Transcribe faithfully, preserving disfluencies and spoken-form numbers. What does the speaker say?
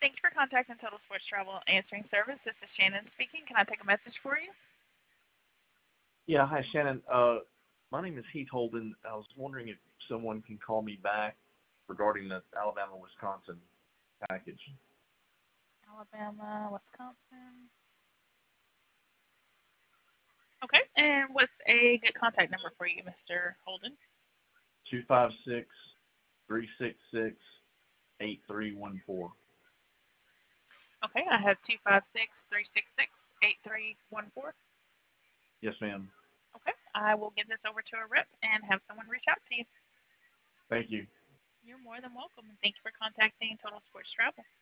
Thank you for contacting Total Sports Travel Answering Service. This is Shannon speaking. Can I take a message for you? Yeah, hi Shannon. Uh, my name is Heath Holden. I was wondering if someone can call me back regarding the Alabama Wisconsin package. Alabama, Wisconsin. Okay. And what's a good contact number for you, Mister Holden? Two five six three six six eight three one four. Okay, I have two five six three six six eight three one four. Yes, ma'am. Okay, I will give this over to a rep and have someone reach out to you. Thank you. You're more than welcome, and thank you for contacting Total Sports Travel.